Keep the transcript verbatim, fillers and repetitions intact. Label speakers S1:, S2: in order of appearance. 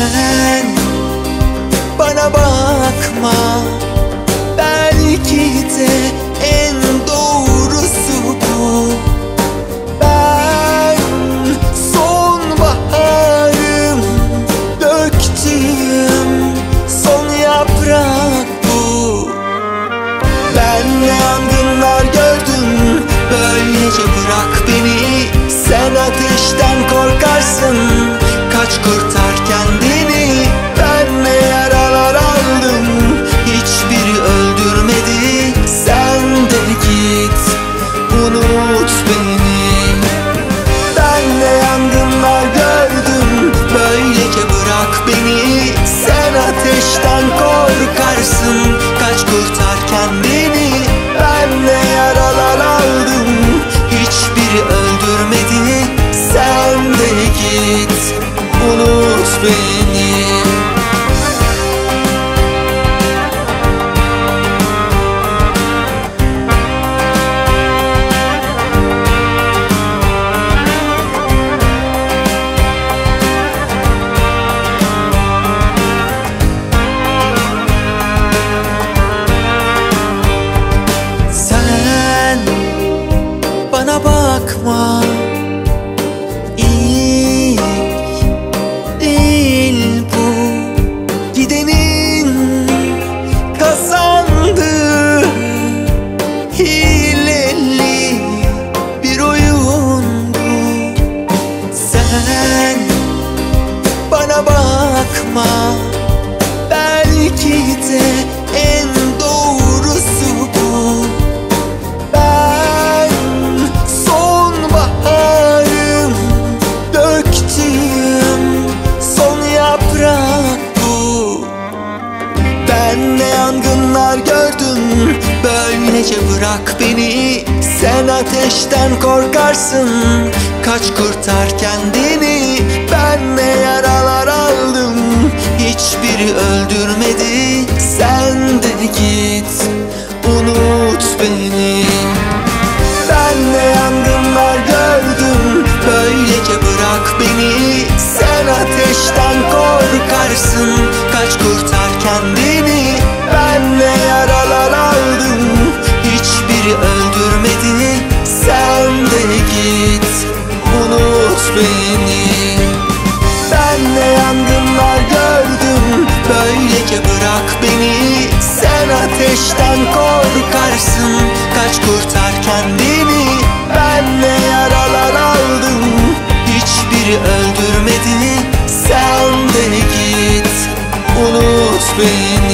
S1: Sen bana bakma, belki de en doğrusu bu. Ben sonbaharım, döktüğüm son yaprak bu. Ben ne yangınlar gördüm, böylece bırak beni. Sen ateşten korkarsın, kaç kurtar kendini. Ben ne yaralar aldım, hiçbiri öldürmedi. Sen de git, unut beni. Ben ne yangınlar gördüm, böylece bırak beni. Sen ateşten korkarsın, kaç kurtar kendini. Ben ne yaralar aldım, hiçbiri öldürmedi. Sen de git, unut beni. Sen bana bakma, İlk değil bu. Gidenin kazandığı hileli bir oyun bu. Sen bana bakma, belki de en doğrusu bu. Ben sonbaharım, döktüğüm son yaprak bu. Ben ne yangınlar gördüm, böylece bırak beni. Sen ateşten korkarsın, kaç kurtar kendini. Ben ne yaralar aldım, hiçbiri öldürmedi. Sen de git, unut beni. Ben ne yangınlar gördüm, böylece bırak beni. Sen ateşten korkarsın, kaç kurtar kendini. Ben ne yaralar aldım, hiçbiri öldürmedi. Sen de git, unut beni. Ben ne yangınlar gördüm, böylece bırak beni. Sen ateşten korkarsın, kaç kurtar kendini. Ben ne yaralar aldım, hiçbiri öldürmedi. Sen de git, unut beni.